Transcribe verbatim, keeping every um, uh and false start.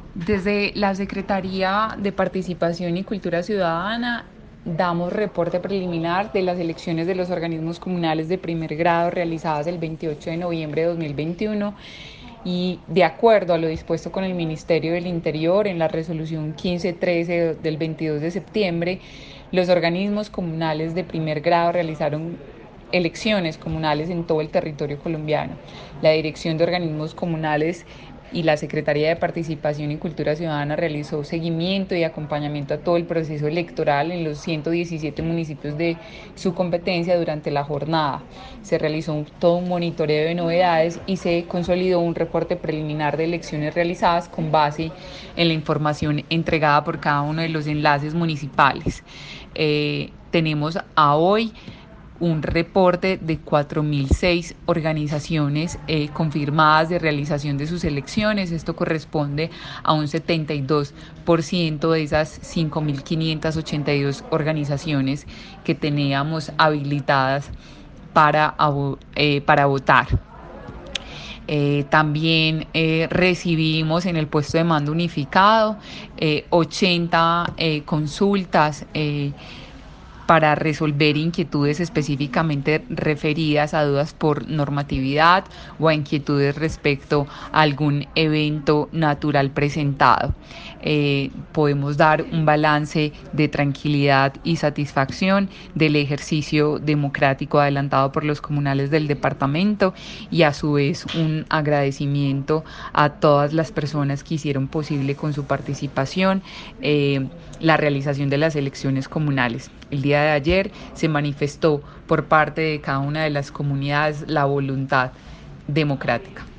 Desde la Secretaría de Participación y Cultura Ciudadana damos reporte preliminar de las elecciones de los organismos comunales de primer grado realizadas el veintiocho de noviembre de dos mil veintiuno y de acuerdo a lo dispuesto con el Ministerio del Interior en la resolución quince trece del veintidós de septiembre, los organismos comunales de primer grado realizaron elecciones comunales en todo el territorio colombiano. La Dirección de Organismos Comunales y la Secretaría de Participación y Cultura Ciudadana realizó seguimiento y acompañamiento a todo el proceso electoral en los ciento diecisiete municipios de su competencia durante la jornada. Se realizó un, todo un monitoreo de novedades y se consolidó un reporte preliminar de elecciones realizadas con base en la información entregada por cada uno de los enlaces municipales. Eh, tenemos a hoy un reporte de cuatro mil seis organizaciones eh, confirmadas de realización de sus elecciones. Esto corresponde a un setenta y dos por ciento de esas cinco mil quinientas ochenta y dos organizaciones que teníamos habilitadas para, eh, para votar. Eh, también eh, recibimos en el puesto de mando unificado eh, ochenta eh, consultas eh, para resolver inquietudes específicamente referidas a dudas por normatividad o a inquietudes respecto a algún evento natural presentado. Eh, podemos dar un balance de tranquilidad y satisfacción del ejercicio democrático adelantado por los comunales del departamento y a su vez un agradecimiento a todas las personas que hicieron posible con su participación eh, la realización de las elecciones comunales. El día de ayer se manifestó por parte de cada una de las comunidades la voluntad democrática.